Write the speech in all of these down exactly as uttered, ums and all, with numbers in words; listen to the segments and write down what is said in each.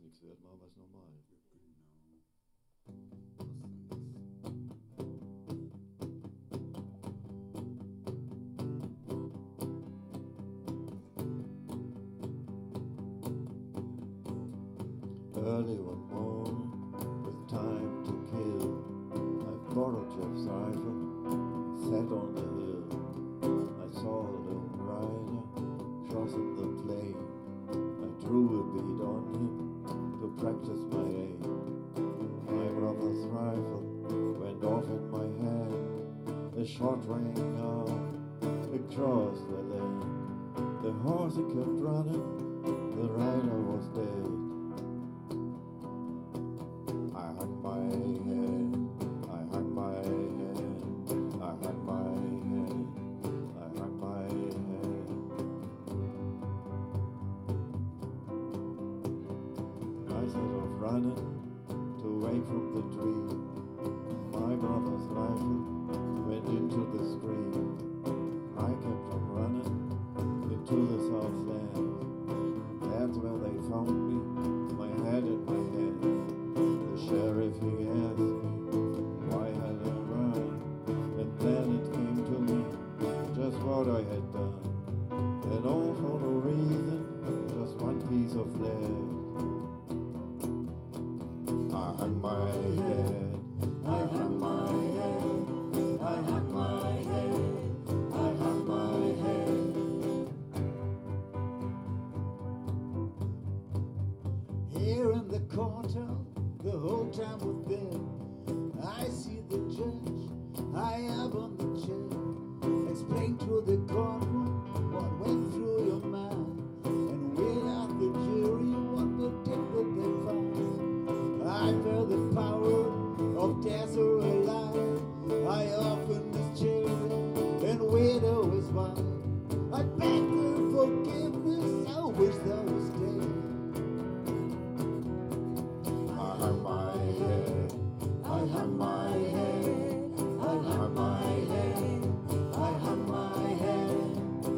nichts wert, machen wir es normal. Early one morning, with time to kill, I borrowed Jeff's rifle, sat on the hill. I saw a lone rider crossing the plain. I drew a bead on him to practice my aim. My brother's rifle went off in my hand. The shot rang out across the lane. The horse he kept running, the rider was dead. I hung my head, I hung my head, I hung my head, I hung my head. I set off running to away from the tree. My brother's rifle went into the stream. I kept on running into the Southland. That's where they found me, my head in my hand. The sheriff, he asked me why had I run, and then it came to me just what I had done, and all for no reason, just one piece of lead. I hung my head, I hung my head, I hung my head, I hung my head. Here in the courthouse, the whole time we've been, I see the judge high up on the chair. Explain to the courtroom what went through your mind, and without the jury, what verdict they find. I felt the power of death or alive. I offered this chair and widow his wife. I begged her forgiveness, I wish that was dead. I hung my head, I hung my head, I hung my head, I hung my head.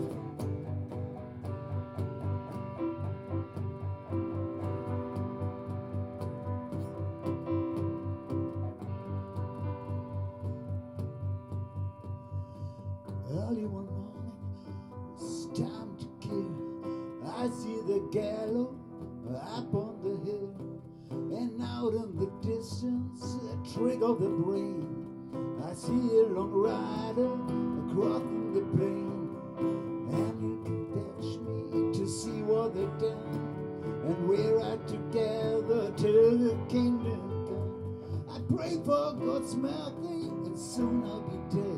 Early one morning, it's time to kill. I see the gallows up on the hill, and out in the distance, a trick of the brain. I see a long rider crossing the plain, and you can touch me to see what they've done, and we're out together till the kingdom come. I pray for God's mercy, and soon I'll be dead.